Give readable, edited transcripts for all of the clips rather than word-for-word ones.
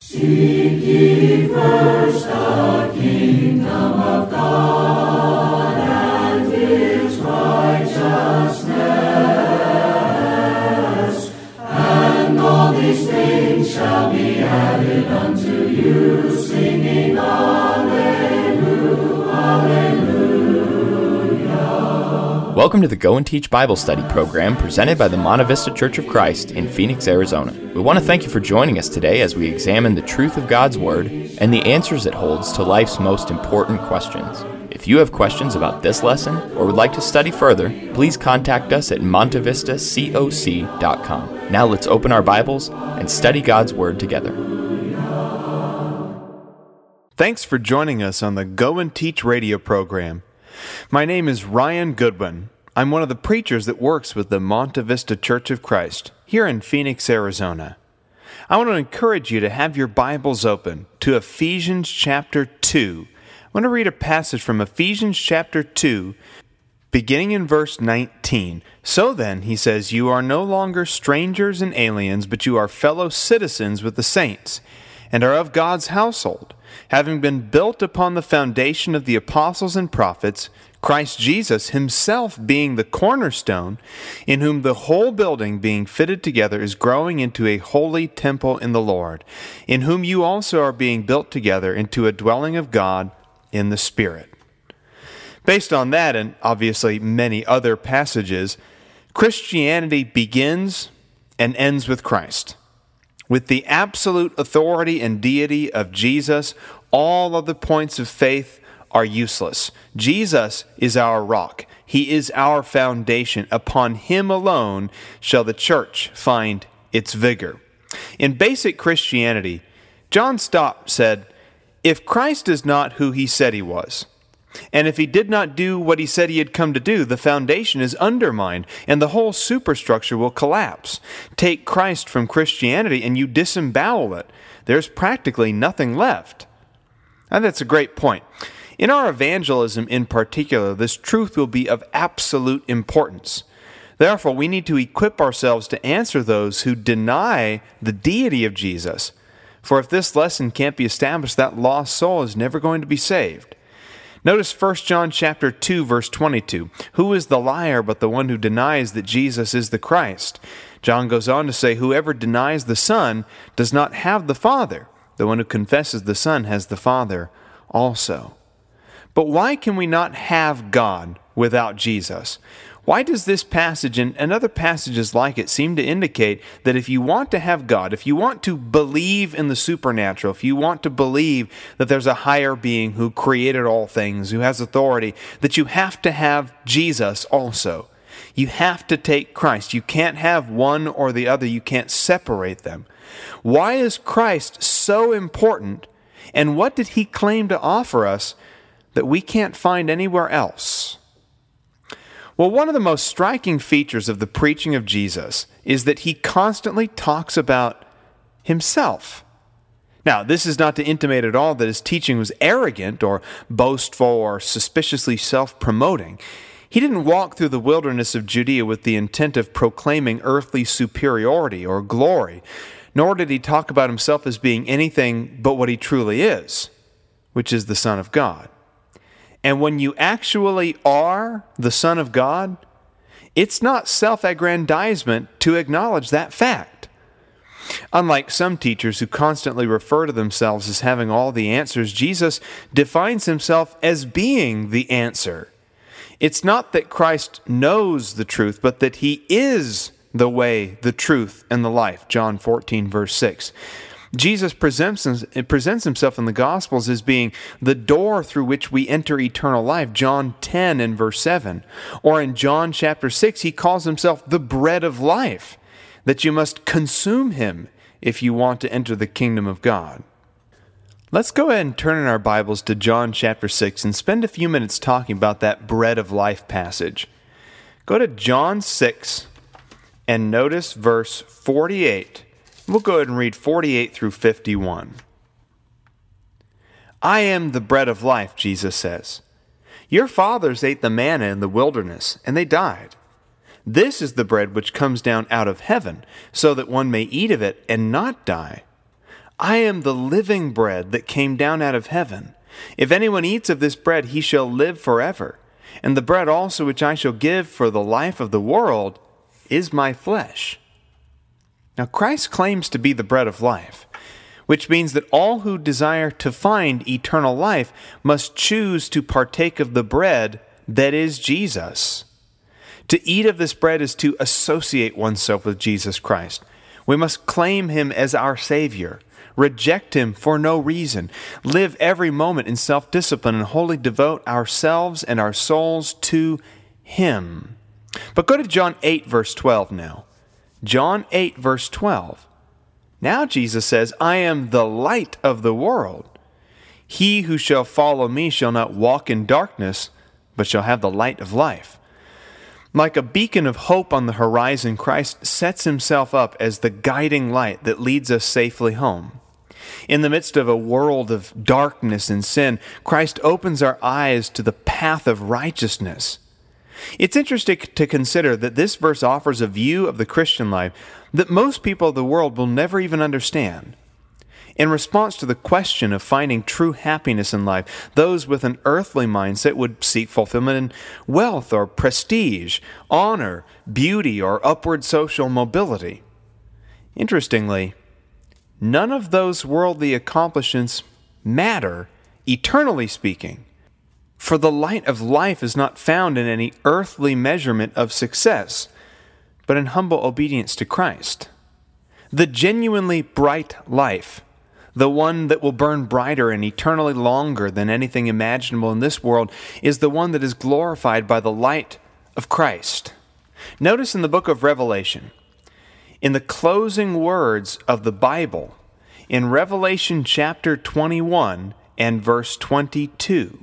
Seek ye first the kingdom of God and His righteousness, and all these things shall be added unto you, singing Alleluia, Alleluia. Welcome to the Go and Teach Bible Study program presented by the Monte Vista Church of Christ in Phoenix, Arizona. We want to thank you for joining us today as we examine the truth of God's Word and the answers it holds to life's most important questions. If you have questions about this lesson or would like to study further, please contact us at montevistacoc.com. Now let's open our Bibles and study God's Word together. Thanks for joining us on the Go and Teach radio program. My name is Ryan Goodwin. I'm one of the preachers that works with the Monte Vista Church of Christ here in Phoenix, Arizona. I want to encourage you to have your Bibles open to Ephesians chapter 2. I want to read a passage from Ephesians chapter 2, beginning in verse 19. So then, he says, you are no longer strangers and aliens, but you are fellow citizens with the saints, and are of God's household, having been built upon the foundation of the apostles and prophets, Christ Jesus himself being the cornerstone, in whom the whole building being fitted together is growing into a holy temple in the Lord, in whom you also are being built together into a dwelling of God in the Spirit. Based on that, and obviously many other passages, Christianity begins and ends with Christ. With the absolute authority and deity of Jesus, all other points of faith are useless. Jesus is our rock. He is our foundation. Upon Him alone shall the church find its vigor. In basic Christianity, John Stott said, if Christ is not who He said He was, and if He did not do what He said He had come to do, the foundation is undermined, and the whole superstructure will collapse. Take Christ from Christianity, and you disembowel it. There's practically nothing left. And that's a great point. In our evangelism in particular, this truth will be of absolute importance. Therefore, we need to equip ourselves to answer those who deny the deity of Jesus. For if this lesson can't be established, that lost soul is never going to be saved. Notice 1 John chapter 2, verse 22. Who is the liar but the one who denies that Jesus is the Christ? John goes on to say, whoever denies the Son does not have the Father. The one who confesses the Son has the Father also. But why can we not have God without Jesus? Why does this passage and other passages like it seem to indicate that if you want to have God, if you want to believe in the supernatural, if you want to believe that there's a higher being who created all things, who has authority, that you have to have Jesus also? You have to take Christ. You can't have one or the other. You can't separate them. Why is Christ so important, and what did He claim to offer us that we can't find anywhere else? Well, one of the most striking features of the preaching of Jesus is that He constantly talks about Himself. Now, this is not to intimate at all that His teaching was arrogant or boastful or suspiciously self-promoting. He didn't walk through the wilderness of Judea with the intent of proclaiming earthly superiority or glory, nor did He talk about Himself as being anything but what He truly is, which is the Son of God. And when you actually are the Son of God, it's not self-aggrandizement to acknowledge that fact. Unlike some teachers who constantly refer to themselves as having all the answers, Jesus defines Himself as being the answer. It's not that Christ knows the truth, but that He is the way, the truth, and the life. John 14, verse 6. Jesus presents Himself in the Gospels as being the door through which we enter eternal life, John 10 and verse 7. Or in John chapter 6, He calls Himself the bread of life, that you must consume Him if you want to enter the kingdom of God. Let's go ahead and turn in our Bibles to John chapter 6 and spend a few minutes talking about that bread of life passage. Go to John 6 and notice verse 48. We'll go ahead and read 48 through 51. I am the bread of life, Jesus says. Your fathers ate the manna in the wilderness, and they died. This is the bread which comes down out of heaven, so that one may eat of it and not die. I am the living bread that came down out of heaven. If anyone eats of this bread, he shall live forever. And the bread also which I shall give for the life of the world is my flesh." Now Christ claims to be the bread of life, which means that all who desire to find eternal life must choose to partake of the bread that is Jesus. To eat of this bread is to associate oneself with Jesus Christ. We must claim Him as our Savior, reject Him for no reason, live every moment in self-discipline, and wholly devote ourselves and our souls to Him. But go to John 8, verse 12 now. John 8, verse 12. Now Jesus says, "I am the light of the world. He who shall follow me shall not walk in darkness, but shall have the light of life." Like a beacon of hope on the horizon, Christ sets Himself up as the guiding light that leads us safely home. In the midst of a world of darkness and sin, Christ opens our eyes to the path of righteousness. It's interesting to consider that this verse offers a view of the Christian life that most people of the world will never even understand. In response to the question of finding true happiness in life, those with an earthly mindset would seek fulfillment in wealth or prestige, honor, beauty, or upward social mobility. Interestingly, none of those worldly accomplishments matter, eternally speaking. For the light of life is not found in any earthly measurement of success, but in humble obedience to Christ. The genuinely bright life, the one that will burn brighter and eternally longer than anything imaginable in this world, is the one that is glorified by the light of Christ. Notice in the book of Revelation, in the closing words of the Bible, in Revelation chapter 21 and verse 22,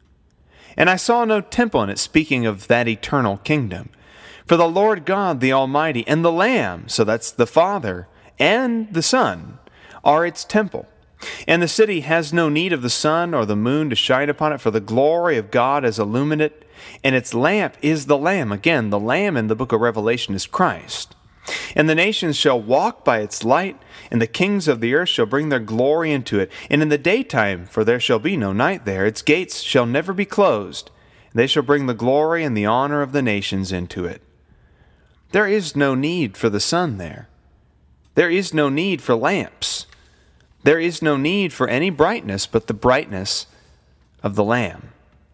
"And I saw no temple in it," speaking of that eternal kingdom, "for the Lord God, the Almighty, and the Lamb," so that's the Father, "and the Son, are its temple. And the city has no need of the sun or the moon to shine upon it, for the glory of God has illumined it, and its lamp is the Lamb." Again, the Lamb in the book of Revelation is Christ. "And the nations shall walk by its light, and the kings of the earth shall bring their glory into it. And in the daytime, for there shall be no night there, its gates shall never be closed. They shall bring the glory and the honor of the nations into it." There is no need for the sun there. There is no need for lamps. There is no need for any brightness but the brightness of the Lamb.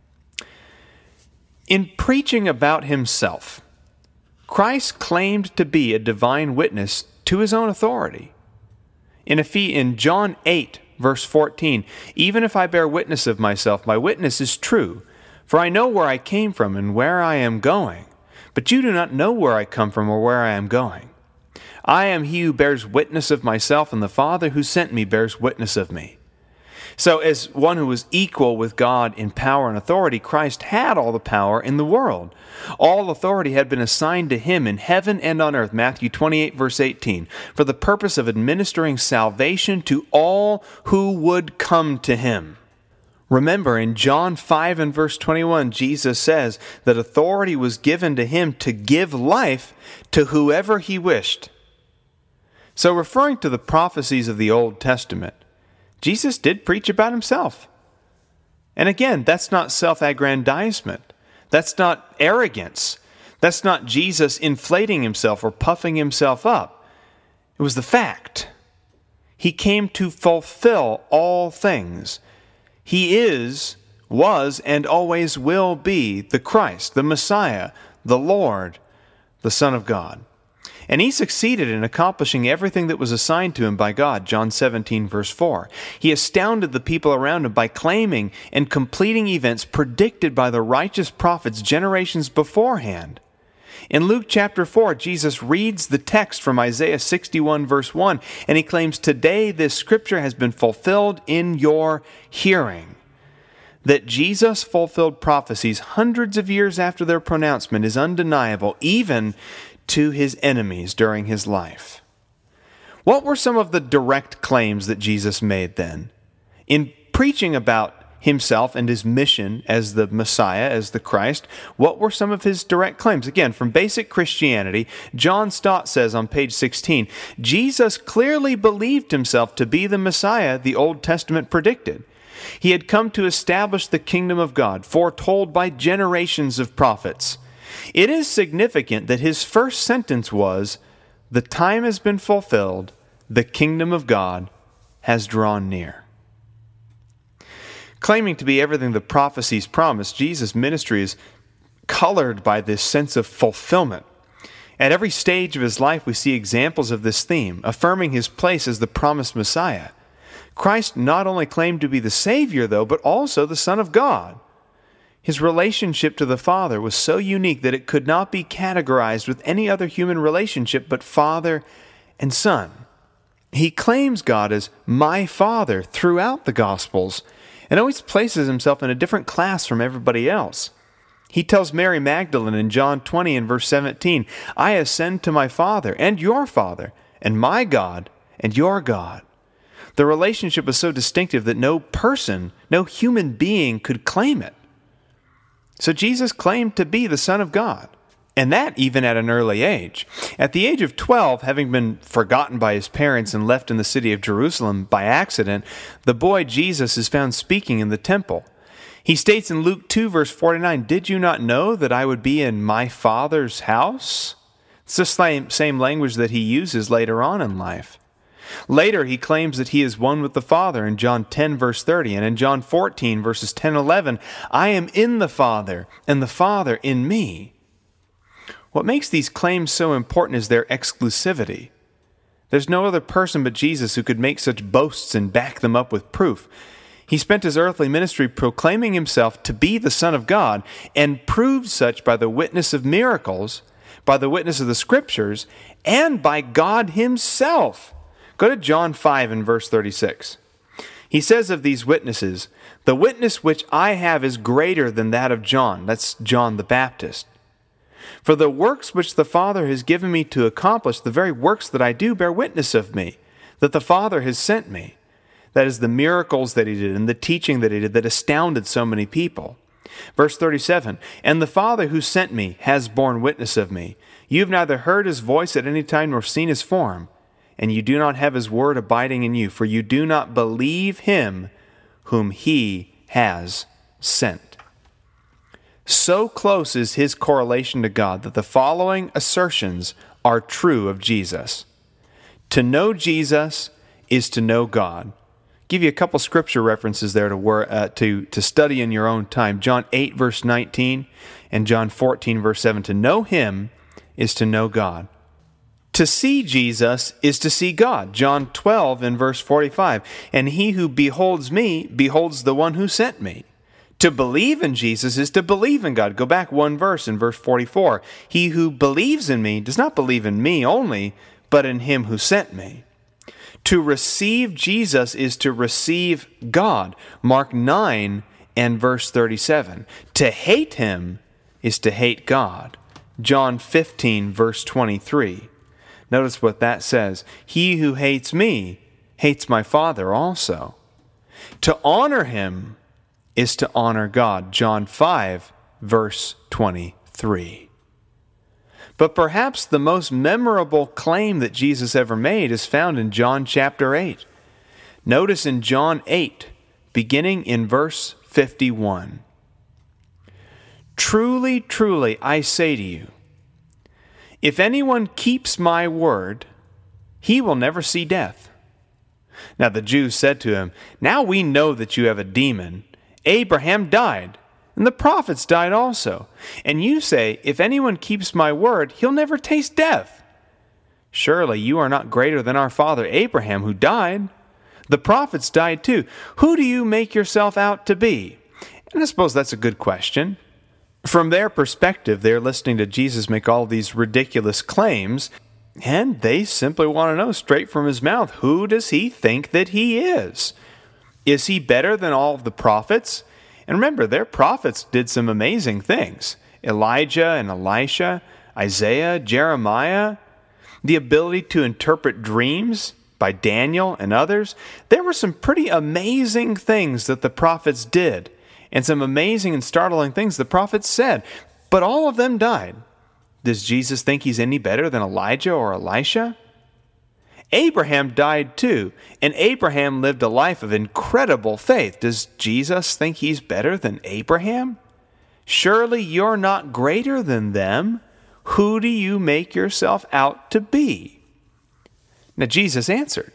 In preaching about Himself, Christ claimed to be a divine witness to His own authority. In John 8, verse 14, "Even if I bear witness of myself, my witness is true, for I know where I came from and where I am going. But you do not know where I come from or where I am going. I am He who bears witness of myself, and the Father who sent me bears witness of me." So as one who was equal with God in power and authority, Christ had all the power in the world. All authority had been assigned to Him in heaven and on earth, Matthew 28, verse 18, for the purpose of administering salvation to all who would come to Him. Remember, in John 5 and verse 21, Jesus says that authority was given to Him to give life to whoever He wished. So referring to the prophecies of the Old Testament, Jesus did preach about Himself. And again, that's not self-aggrandizement. That's not arrogance. That's not Jesus inflating Himself or puffing Himself up. It was the fact. He came to fulfill all things. He is, was, and always will be the Christ, the Messiah, the Lord, the Son of God. And He succeeded in accomplishing everything that was assigned to Him by God, John 17, verse 4. He astounded the people around Him by claiming and completing events predicted by the righteous prophets generations beforehand. In Luke chapter 4, Jesus reads the text from Isaiah 61, verse 1, and He claims, "Today this scripture has been fulfilled in your hearing." That Jesus fulfilled prophecies hundreds of years after their pronouncement is undeniable, even to His enemies during His life. What were some of the direct claims that Jesus made then? In preaching about himself and his mission as the Messiah, as the Christ, what were some of his direct claims? Again, from Basic Christianity, John Stott says on page 16, Jesus clearly believed himself to be the Messiah the Old Testament predicted. He had come to establish the kingdom of God, foretold by generations of prophets. It is significant that his first sentence was, "The time has been fulfilled, the kingdom of God has drawn near." Claiming to be everything the prophecies promised, Jesus' ministry is colored by this sense of fulfillment. At every stage of his life, we see examples of this theme, affirming his place as the promised Messiah. Christ not only claimed to be the Savior, though, but also the Son of God. His relationship to the Father was so unique that it could not be categorized with any other human relationship but Father and Son. He claims God as my Father throughout the Gospels, and always places himself in a different class from everybody else. He tells Mary Magdalene in John 20 and verse 17, "I ascend to my Father and your Father, and my God and your God." The relationship was so distinctive that no person, no human being could claim it. So Jesus claimed to be the Son of God, and that even at an early age. At the age of 12, having been forgotten by his parents and left in the city of Jerusalem by accident, the boy Jesus is found speaking in the temple. He states in Luke 2, verse 49, "Did you not know that I would be in my Father's house?" It's the same language that he uses later on in life. Later, he claims that he is one with the Father in John 10, verse 30, and in John 14, verses 10 and 11, "I am in the Father, and the Father in me." What makes these claims so important is their exclusivity. There's no other person but Jesus who could make such boasts and back them up with proof. He spent his earthly ministry proclaiming himself to be the Son of God, and proved such by the witness of miracles, by the witness of the Scriptures, and by God himself. Go to John 5 and verse 36. He says of these witnesses, "The witness which I have is greater than that of John." That's John the Baptist. "For the works which the Father has given me to accomplish, the very works that I do bear witness of me, that the Father has sent me." That is the miracles that he did and the teaching that he did that astounded so many people. Verse 37, "And the Father who sent me has borne witness of me. You have neither heard his voice at any time nor seen his form, and you do not have his word abiding in you, for you do not believe him whom he has sent." So close is his correlation to God that the following assertions are true of Jesus. To know Jesus is to know God. Give you a couple scripture references there to study in your own time. John 8, verse 19, and John 14, verse 7. To know him is to know God. To see Jesus is to see God. John 12 and verse 45. "And he who beholds me beholds the one who sent me." To believe in Jesus is to believe in God. Go back one verse in verse 44. "He who believes in me does not believe in me only, but in him who sent me." To receive Jesus is to receive God. Mark 9 and verse 37. To hate him is to hate God. John 15 verse 23. Notice what that says. "He who hates me hates my Father also." To honor him is to honor God. John 5 verse 23. But perhaps the most memorable claim that Jesus ever made is found in John chapter 8. Notice in John 8, beginning in verse 51. "Truly, truly, I say to you, if anyone keeps my word, he will never see death." Now the Jews said to him, "Now we know that you have a demon. Abraham died, and the prophets died also. And you say, if anyone keeps my word, he'll never taste death. Surely you are not greater than our father Abraham, who died. The prophets died too. Who do you make yourself out to be?" And I suppose that's a good question. From their perspective, they're listening to Jesus make all these ridiculous claims, and they simply want to know straight from his mouth, who does he think that he is? Is he better than all of the prophets? And remember, their prophets did some amazing things. Elijah and Elisha, Isaiah, Jeremiah, the ability to interpret dreams, by Daniel and others, there were some pretty amazing things that the prophets did, and some amazing and startling things the prophets said, but all of them died. Does Jesus think he's any better than Elijah or Elisha? Abraham died too, and Abraham lived a life of incredible faith. Does Jesus think he's better than Abraham? Surely you're not greater than them. Who do you make yourself out to be? Now Jesus answered,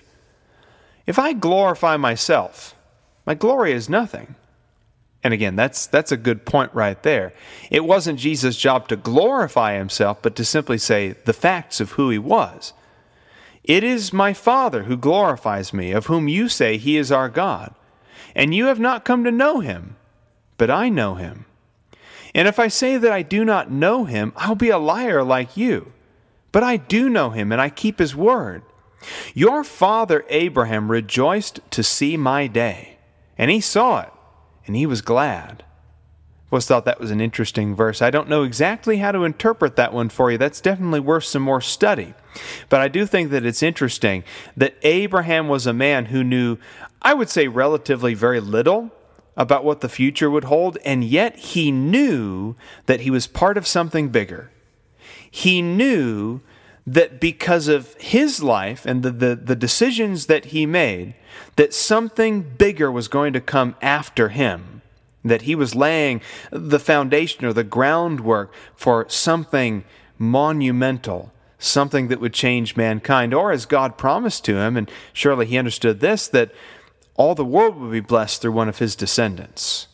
if I glorify myself, my glory is nothing. And again, that's a good point right there. It wasn't Jesus' job to glorify himself, but to simply say the facts of who he was. It is my Father who glorifies me, of whom you say he is our God. And you have not come to know him, but I know him. And if I say that I do not know him, I'll be a liar like you. But I do know him, and I keep his word. Your father Abraham rejoiced to see my day, and he saw it, and he was glad. I always thought that was an interesting verse. I don't know exactly how to interpret that one for you. That's definitely worth some more study. But I do think that it's interesting that Abraham was a man who knew, I would say, relatively very little about what the future would hold, and yet he knew that he was part of something bigger. He knew that because of his life and the decisions that he made, that something bigger was going to come after him, that he was laying the foundation or the groundwork for something monumental, something that would change mankind, or as God promised to him, and surely he understood this, that all the world would be blessed through one of his descendants.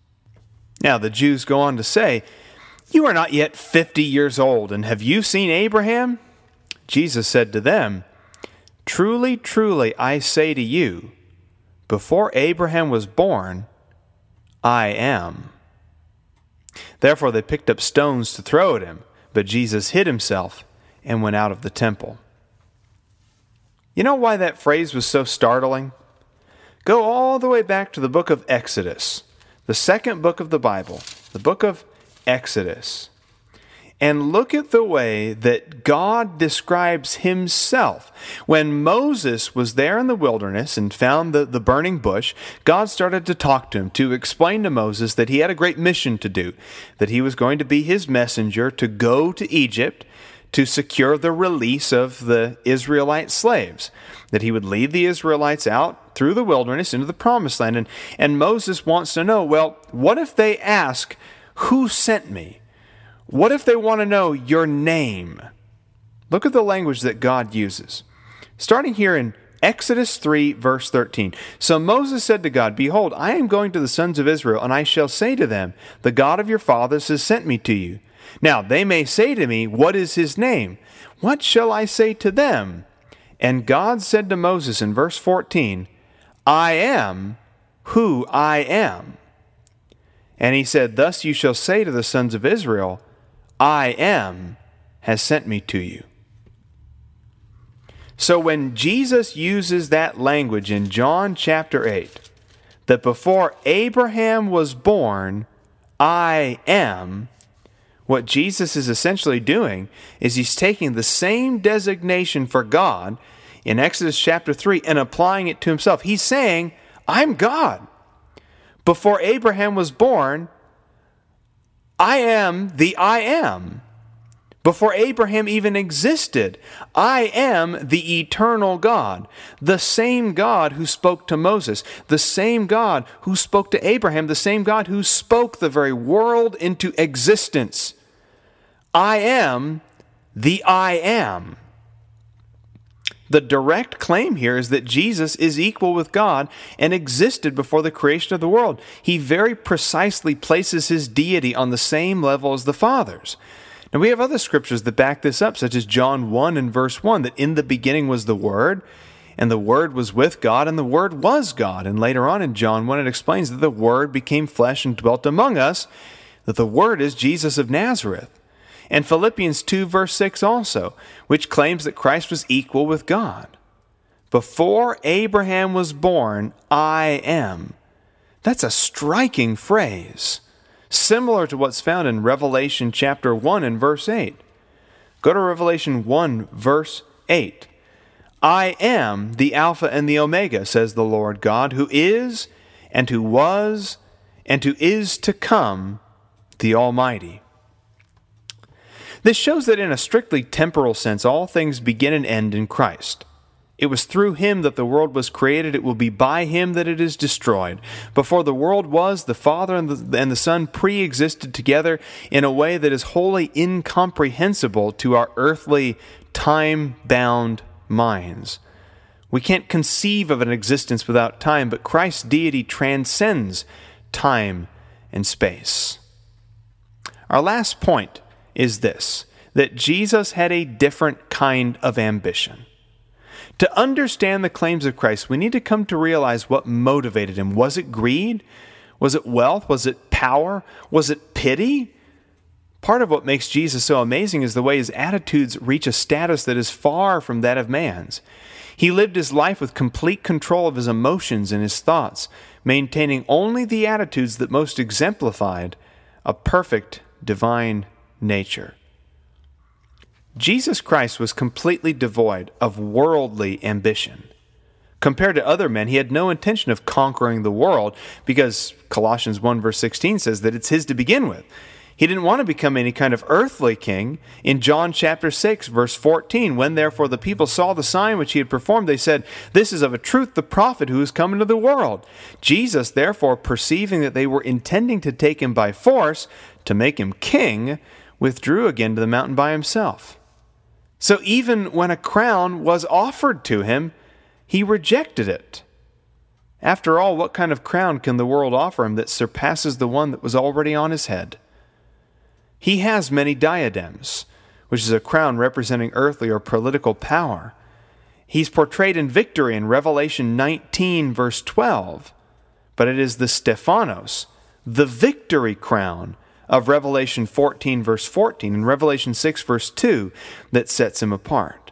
Now the Jews go on to say, you are not yet 50 years old, and have you seen Abraham? Jesus said to them, truly, truly, I say to you, before Abraham was born, I am. Therefore they picked up stones to throw at him, but Jesus hid himself and went out of the temple. You know why that phrase was so startling? Go all the way back to the book of Exodus, the second book of the Bible, the book of Exodus, and look at the way that God describes himself. When Moses was there in the wilderness and found the burning bush, God started to talk to him, to explain to Moses that he had a great mission to do, that he was going to be his messenger to go to Egypt to secure the release of the Israelite slaves, that he would lead the Israelites out through the wilderness into the promised land. And Moses wants to know, well, what if they ask, who sent me? What if they want to know your name? Look at the language that God uses. Starting here in Exodus 3, verse 13. So Moses said to God, behold, I am going to the sons of Israel, and I shall say to them, the God of your fathers has sent me to you. Now they may say to me, what is his name? What shall I say to them? And God said to Moses in verse 14, I am who I am. And he said, thus you shall say to the sons of Israel, I am has sent me to you. So when Jesus uses that language in John chapter 8, that before Abraham was born, I am, what Jesus is essentially doing is he's taking the same designation for God in Exodus chapter 3 and applying it to himself. He's saying, I'm God. Before Abraham was born, I am the I am. Before Abraham even existed, I am the eternal God, the same God who spoke to Moses, the same God who spoke to Abraham, the same God who spoke the very world into existence. I am the I am. The direct claim here is that Jesus is equal with God and existed before the creation of the world. He very precisely places his deity on the same level as the Father's. Now we have other scriptures that back this up, such as John 1 and verse 1, that in the beginning was the Word, and the Word was with God, and the Word was God. And later on in John 1 it explains that the Word became flesh and dwelt among us, that the Word is Jesus of Nazareth. And Philippians 2 verse 6 also, which claims that Christ was equal with God. Before Abraham was born, I am. That's a striking phrase, similar to what's found in Revelation chapter 1 and verse 8. Go to Revelation 1 verse 8. I am the Alpha and the Omega, says the Lord God, who is, and who was, and who is to come, the Almighty. This shows that in a strictly temporal sense, all things begin and end in Christ. It was through Him that the world was created. It will be by Him that it is destroyed. Before the world was, the Father and the Son pre-existed together in a way that is wholly incomprehensible to our earthly, time-bound minds. We can't conceive of an existence without time, but Christ's deity transcends time and space. Our last point is this, that Jesus had a different kind of ambition. To understand the claims of Christ, we need to come to realize what motivated Him. Was it greed? Was it wealth? Was it power? Was it pity? Part of what makes Jesus so amazing is the way His attitudes reach a status that is far from that of man's. He lived His life with complete control of His emotions and His thoughts, maintaining only the attitudes that most exemplified a perfect divine nature. Jesus Christ was completely devoid of worldly ambition. Compared to other men, He had no intention of conquering the world because Colossians 1 verse 16 says that it's His to begin with. He didn't want to become any kind of earthly king. In John chapter 6 verse 14, when therefore the people saw the sign which He had performed, they said, "This is of a truth the prophet who is come into the world." Jesus, therefore, perceiving that they were intending to take Him by force to make Him king, withdrew again to the mountain by Himself. So even when a crown was offered to Him, He rejected it. After all, what kind of crown can the world offer Him that surpasses the one that was already on His head? He has many diadems, which is a crown representing earthly or political power. He's portrayed in victory in Revelation 19, verse 12. But it is the Stephanos, the victory crown of Revelation 14, verse 14, and Revelation 6, verse 2, that sets Him apart.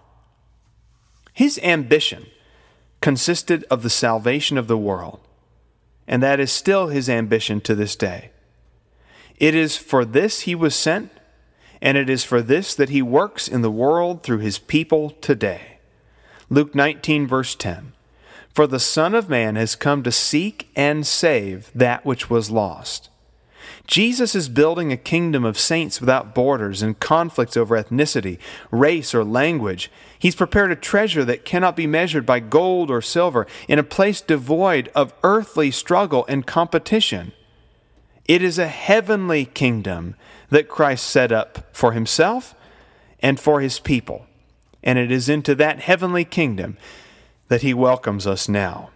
His ambition consisted of the salvation of the world, and that is still His ambition to this day. It is for this He was sent, and it is for this that He works in the world through His people today. Luke 19, verse 10, "For the Son of Man has come to seek and save that which was lost." Jesus is building a kingdom of saints without borders and conflicts over ethnicity, race, or language. He's prepared a treasure that cannot be measured by gold or silver in a place devoid of earthly struggle and competition. It is a heavenly kingdom that Christ set up for Himself and for His people. And it is into that heavenly kingdom that He welcomes us now.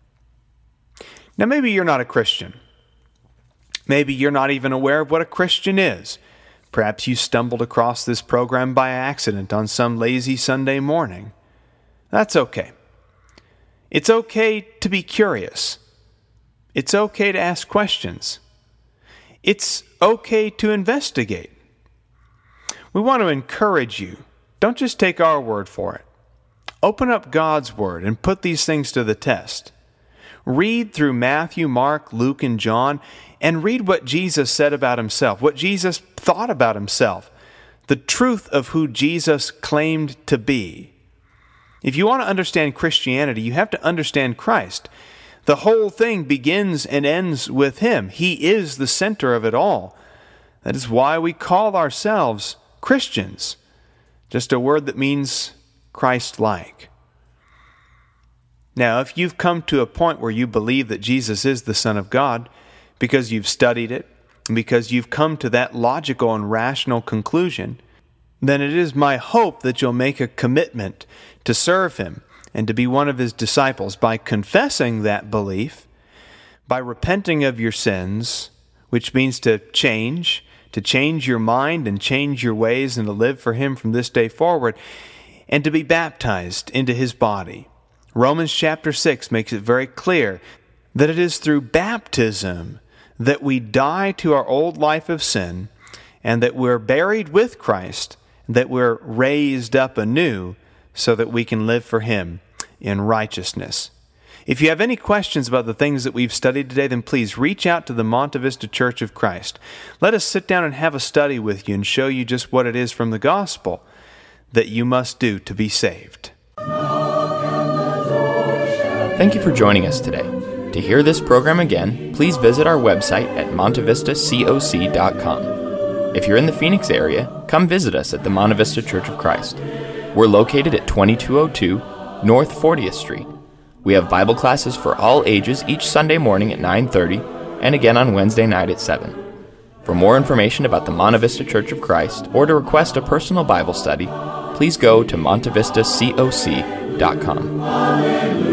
Now, maybe you're not a Christian. Maybe you're not even aware of what a Christian is. Perhaps you stumbled across this program by accident on some lazy Sunday morning. That's okay. It's okay to be curious. It's okay to ask questions. It's okay to investigate. We want to encourage you. Don't just take our word for it. Open up God's Word and put these things to the test. Read through Matthew, Mark, Luke, and John, and read what Jesus said about Himself, what Jesus thought about Himself, the truth of who Jesus claimed to be. If you want to understand Christianity, you have to understand Christ. The whole thing begins and ends with Him. He is the center of it all. That is why we call ourselves Christians, just a word that means Christ-like. Now, if you've come to a point where you believe that Jesus is the Son of God, because you've studied it, and because you've come to that logical and rational conclusion, then it is my hope that you'll make a commitment to serve Him and to be one of His disciples by confessing that belief, by repenting of your sins, which means to change your mind and change your ways and to live for Him from this day forward, and to be baptized into His body. Romans chapter 6 makes it very clear that it is through baptism that we die to our old life of sin and that we're buried with Christ, that we're raised up anew so that we can live for Him in righteousness. If you have any questions about the things that we've studied today, then please reach out to the Monte Vista Church of Christ. Let us sit down and have a study with you and show you just what it is from the gospel that you must do to be saved. Thank you for joining us today. To hear this program again, please visit our website at montevistacoc.com. If you're in the Phoenix area, come visit us at the Monte Vista Church of Christ. We're located at 2202 North 40th Street. We have Bible classes for all ages each Sunday morning at 9:30 and again on Wednesday night at 7. For more information about the Monte Vista Church of Christ or to request a personal Bible study, please go to montevistacoc.com.